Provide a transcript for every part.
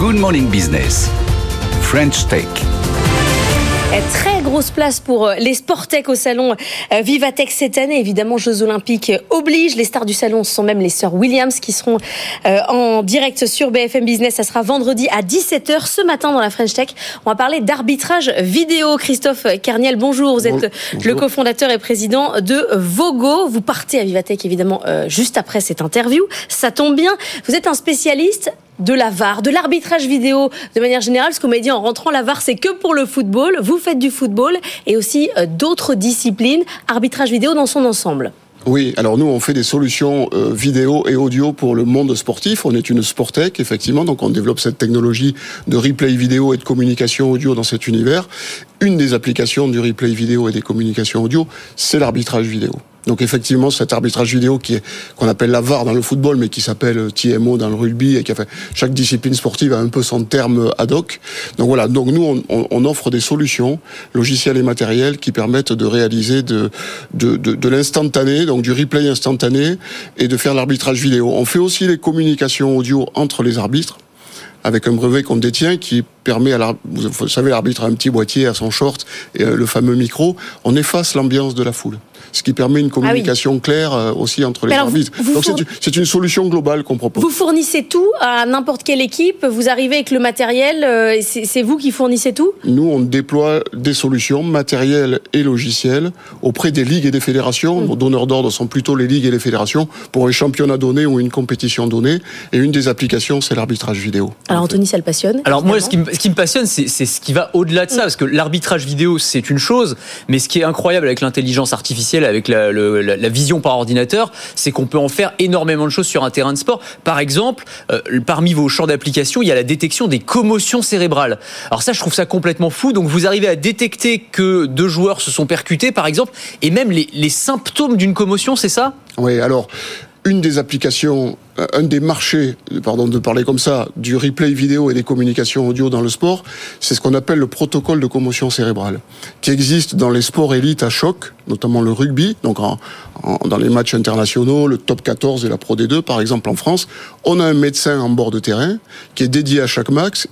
Good Morning Business, French Tech. Très grosse place pour les Sportech au salon Vivatech cette année. Évidemment, Jeux Olympiques obligent. Les stars du salon sont même les sœurs Williams qui seront en direct sur BFM Business. Ça sera vendredi à 17h ce matin dans la French Tech. On va parler d'arbitrage vidéo. Christophe Kerniel, bonjour. Vous êtes le cofondateur et président de Vogo. Vous partez à Vivatech évidemment juste après cette interview. Ça tombe bien. Vous êtes un spécialiste de la VAR, de l'arbitrage vidéo de manière générale. Ce qu'on m'a dit en rentrant, la VAR, c'est que pour le football. Vous faites du football et aussi d'autres disciplines. Arbitrage vidéo dans son ensemble. Oui, alors nous, on fait des solutions vidéo et audio pour le monde sportif. On est une Sportech, effectivement, donc on développe cette technologie de replay vidéo et de communication audio dans cet univers. Une des applications du replay vidéo et des communications audio, c'est l'arbitrage vidéo. Donc effectivement, cet arbitrage vidéo qu'on appelle la VAR dans le football, mais qui s'appelle TMO dans le rugby, et chaque discipline sportive a un peu son terme ad hoc. Donc voilà, donc nous on offre des solutions logicielles et matérielles qui permettent de réaliser de l'instantané, donc du replay instantané, et de faire l'arbitrage vidéo. On fait aussi les communications audio entre les arbitres, avec un brevet qu'on détient qui permet vous savez, l'arbitre a un petit boîtier à son short et le fameux micro. On efface l'ambiance de la foule, ce qui permet une communication claire aussi entre les arbitres. Donc c'est une solution globale qu'on propose. Vous fournissez tout à n'importe quelle équipe. Vous arrivez avec le matériel. C'est vous qui fournissez tout. Nous, on déploie des solutions matérielles et logicielles auprès des ligues et des fédérations. Nos donneurs d'ordre sont plutôt les ligues et les fédérations pour un championnat donné ou une compétition donnée. Et une des applications, c'est l'arbitrage vidéo. Alors Anthony, ça le passionne. Alors moi, ce qui me passionne, c'est ce qui va au-delà de ça, parce que l'arbitrage vidéo, c'est une chose, mais ce qui est incroyable avec l'intelligence artificielle, avec la vision par ordinateur, c'est qu'on peut en faire énormément de choses sur un terrain de sport. Par exemple, parmi vos champs d'application, il y a la détection des commotions cérébrales. Alors ça, je trouve ça complètement fou. Donc vous arrivez à détecter que 2 joueurs se sont percutés, par exemple, et même les symptômes d'une commotion, c'est ça ? Oui, alors une des applications, un des marchés, pardon de parler comme ça, du replay vidéo et des communications audio dans le sport, c'est ce qu'on appelle le protocole de commotion cérébrale, qui existe dans les sports élites à choc, notamment le rugby, donc dans les matchs internationaux, le top 14 et la Pro D2, par exemple en France. On a un médecin en bord de terrain qui est dédié à chaque match,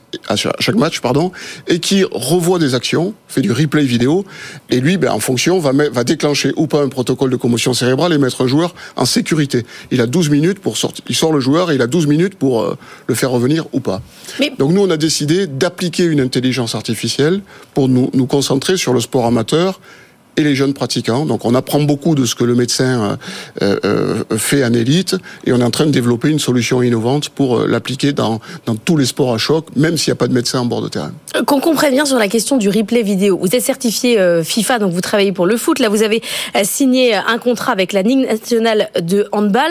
et qui revoit des actions, fait du replay vidéo, et lui, en fonction, va déclencher ou pas un protocole de commotion cérébrale et mettre un joueur en sécurité. Il a 12 minutes pour sortir. Il sort le joueur et il a 12 minutes pour le faire revenir ou pas. Donc nous, on a décidé d'appliquer une intelligence artificielle pour nous concentrer sur le sport amateur et les jeunes pratiquants. Donc on apprend beaucoup de ce que le médecin fait en élite, et on est en train de développer une solution innovante pour l'appliquer dans tous les sports à choc, même s'il n'y a pas de médecin en bord de terrain. Qu'on comprenne bien sur la question du replay vidéo. Vous êtes certifié FIFA, donc vous travaillez pour le foot. Là, vous avez signé un contrat avec la Ligue nationale de handball.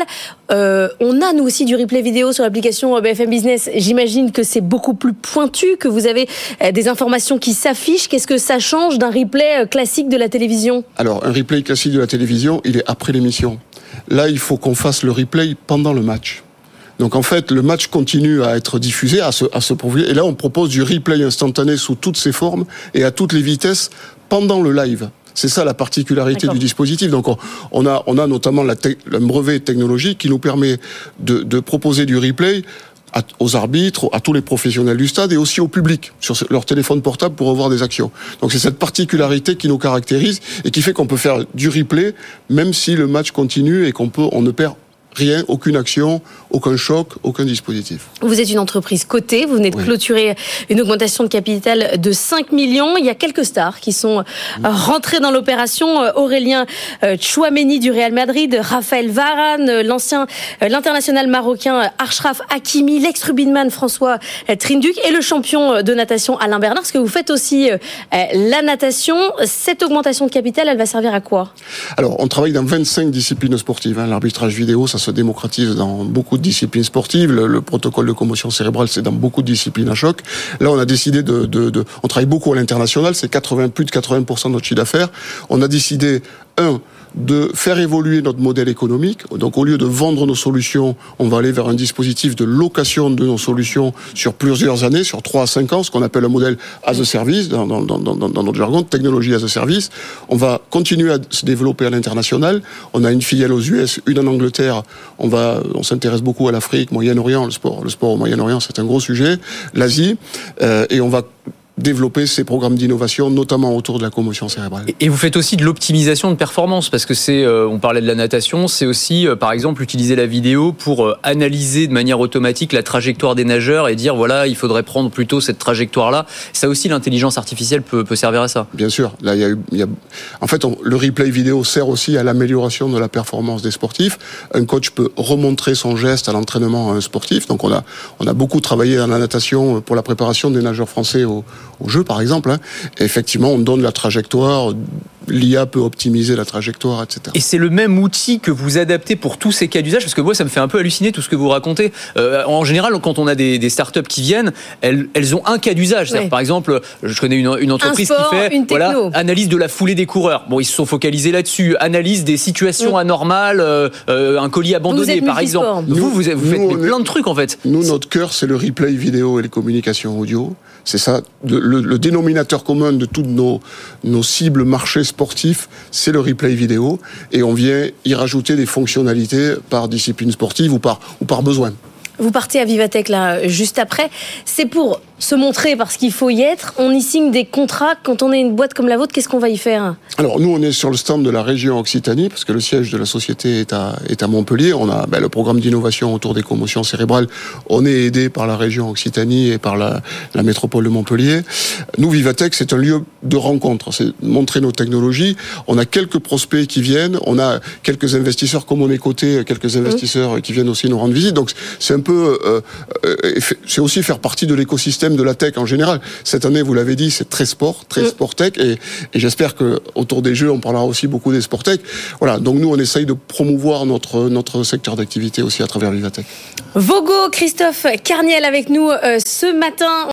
On a, nous aussi, du replay vidéo sur l'application BFM Business. J'imagine que c'est beaucoup plus pointu, que vous avez des informations qui s'affichent. Qu'est-ce que ça change d'un replay classique de la télévision ? Alors, un replay classique de la télévision, il est après l'émission. Là, il faut qu'on fasse le replay pendant le match. Donc en fait, le match continue à être diffusé, à se prouver. Et là, on propose du replay instantané sous toutes ses formes et à toutes les vitesses pendant le live. C'est ça la particularité du dispositif. Donc on a notamment le brevet technologique qui nous permet de proposer du replay aux arbitres, à tous les professionnels du stade et aussi au public sur leur téléphone portable pour revoir des actions. Donc c'est cette particularité qui nous caractérise et qui fait qu'on peut faire du replay même si le match continue et on ne perd rien, aucune action, aucun choc, aucun dispositif. Vous êtes une entreprise cotée, vous venez de clôturer une augmentation de capital de 5 millions. Il y a quelques stars qui sont rentrées dans l'opération. Aurélien Tchouameni du Real Madrid, Raphaël Varane, l'international marocain Achraf Hakimi, l'ex-rugbyman François Trinduc et le champion de natation Alain Bernard. Parce que vous faites aussi la natation. Cette augmentation de capital, elle va servir à quoi ? Alors, on travaille dans 25 disciplines sportives. L'arbitrage vidéo, ça se démocratise dans beaucoup de disciplines sportives. Le protocole de commotion cérébrale, c'est dans beaucoup de disciplines à choc. Là, on a décidé on travaille beaucoup à l'international, c'est plus de 80% de notre chiffre d'affaires. On a décidé, de faire évoluer notre modèle économique. Donc, au lieu de vendre nos solutions, on va aller vers un dispositif de location de nos solutions sur plusieurs années, sur 3 à 5 ans, ce qu'on appelle un modèle as a service, dans notre jargon, technologie as a service. On va continuer à se développer à l'international. On a une filiale aux US, une en Angleterre. On s'intéresse beaucoup à l'Afrique, Moyen-Orient, le sport au Moyen-Orient, c'est un gros sujet. L'Asie, et on va développer ces programmes d'innovation, notamment autour de la commotion cérébrale. Et vous faites aussi de l'optimisation de performance, parce que on parlait de la natation, c'est aussi, par exemple, utiliser la vidéo pour analyser de manière automatique la trajectoire des nageurs et dire, voilà, il faudrait prendre plutôt cette trajectoire-là. Ça aussi, l'intelligence artificielle peut servir à ça. Bien sûr. Là, en fait, le replay vidéo sert aussi à l'amélioration de la performance des sportifs. Un coach peut remontrer son geste à l'entraînement à un sportif. Donc, on a beaucoup travaillé dans la natation pour la préparation des nageurs français au jeu, par exemple. Et effectivement, on donne la trajectoire. L'IA peut optimiser la trajectoire, etc. Et c'est le même outil que vous adaptez pour tous ces cas d'usage, parce que moi, ça me fait un peu halluciner tout ce que vous racontez. En général, quand on a des startups qui viennent, elles ont un cas d'usage. C'est-à-dire, par exemple, je connais une entreprise qui fait analyse de la foulée des coureurs. Bon, ils se sont focalisés là-dessus. Analyse des situations anormales, un colis abandonné, par exemple. Vous faites plein de trucs, en fait. Nous, notre cœur, c'est le replay vidéo et les communications audio. C'est ça, le dénominateur commun de toutes nos cibles marchés sportifs, c'est le replay vidéo, et on vient y rajouter des fonctionnalités par discipline sportive ou par besoin. Vous partez à Vivatech là juste après. C'est pour se montrer parce qu'il faut y être. On y signe des contrats. Quand on est une boîte comme la vôtre, qu'est-ce qu'on va y faire ? Alors nous, on est sur le stand de la région Occitanie parce que le siège de la société est à Montpellier. On a le programme d'innovation autour des commotions cérébrales. On est aidé par la région Occitanie et par la métropole de Montpellier. Nous, Vivatech, c'est un lieu de rencontre. C'est montrer nos technologies. On a quelques prospects qui viennent. On a quelques investisseurs, comme on est coté, quelques investisseurs qui viennent aussi nous rendre visite. Donc c'est un peu, c'est aussi faire partie de l'écosystème de la tech en général. Cette année, vous l'avez dit, c'est très sport tech, et j'espère que autour des jeux, on parlera aussi beaucoup des sport tech. Voilà. Donc nous, on essaye de promouvoir notre secteur d'activité aussi à travers Vivatech. Vogo, Christophe Carniel avec nous ce matin.